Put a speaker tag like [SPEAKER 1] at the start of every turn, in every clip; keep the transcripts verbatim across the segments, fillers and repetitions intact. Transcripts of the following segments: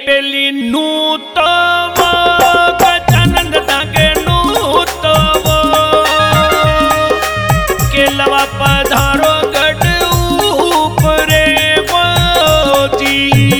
[SPEAKER 1] पेटली नूतव गजानंद दागे नूतव केलवा पधारो गढ़ ऊपरे जी।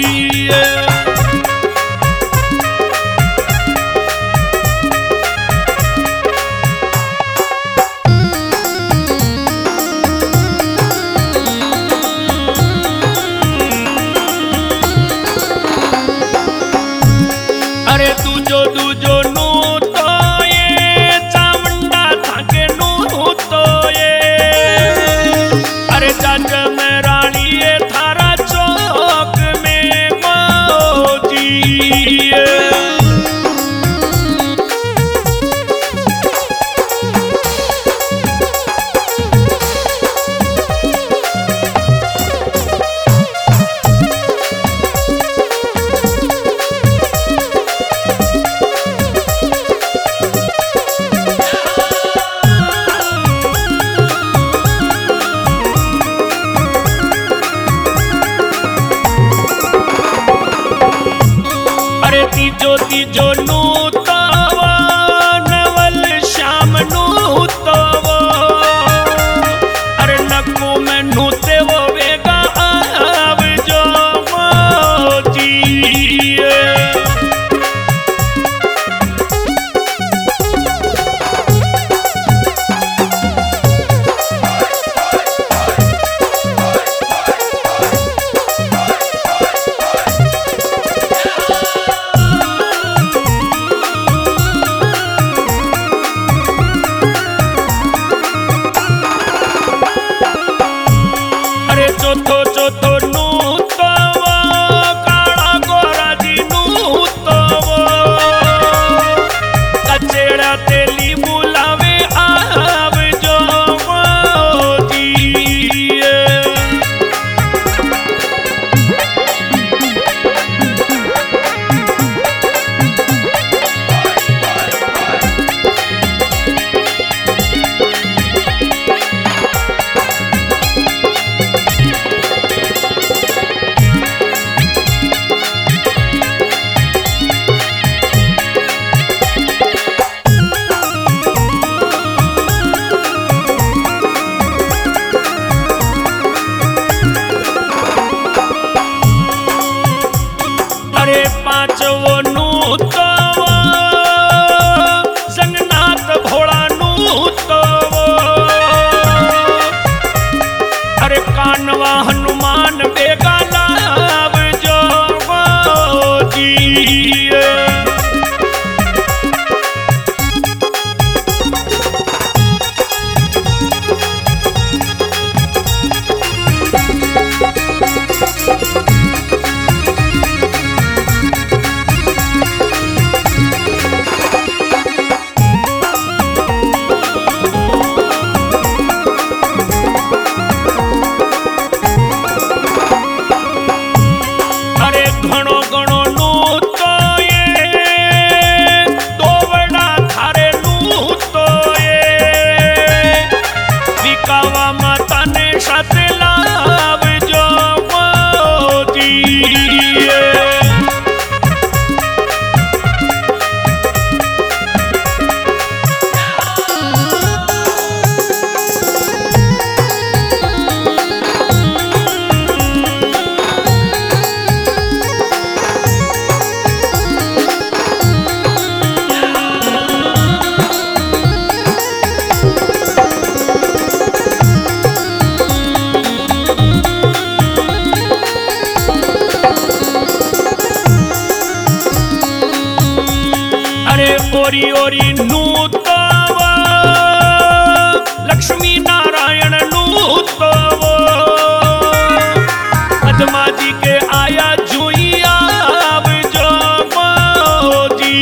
[SPEAKER 1] अरे दूजो दूजो नू तो ये चामुंडा थाके नू तो ये अरे जग में रानी ये थारा चौक में मौजी। तीजो तीजो नूतव नवल श्याम नूतव अरे नक्कू में नूते वो वेगा आव जो मौजी। चौथो चौथो नूतव काला गोरा जी नूतव कचेड़ा तेली बुलावे आव जो मौजी। अरे पांचवो नूतव संगनाथ भोला नूतव अरे कानवा हनुमान बेगा लाव जो मौजी। घणो घणो नूतो ये दोवड़ा थारे नूतो ये विकावा माता ने साथ लाव जो मौजी। अरे ओरी ओरी नूतव लक्ष्मी नारायण नूतव पद्मा जी के आया जुई आव जो मौजी।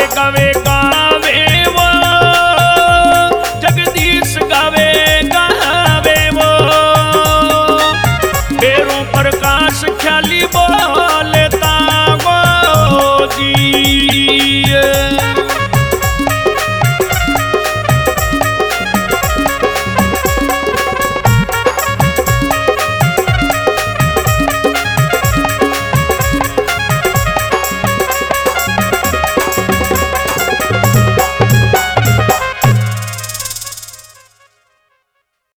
[SPEAKER 1] वेगा वेगा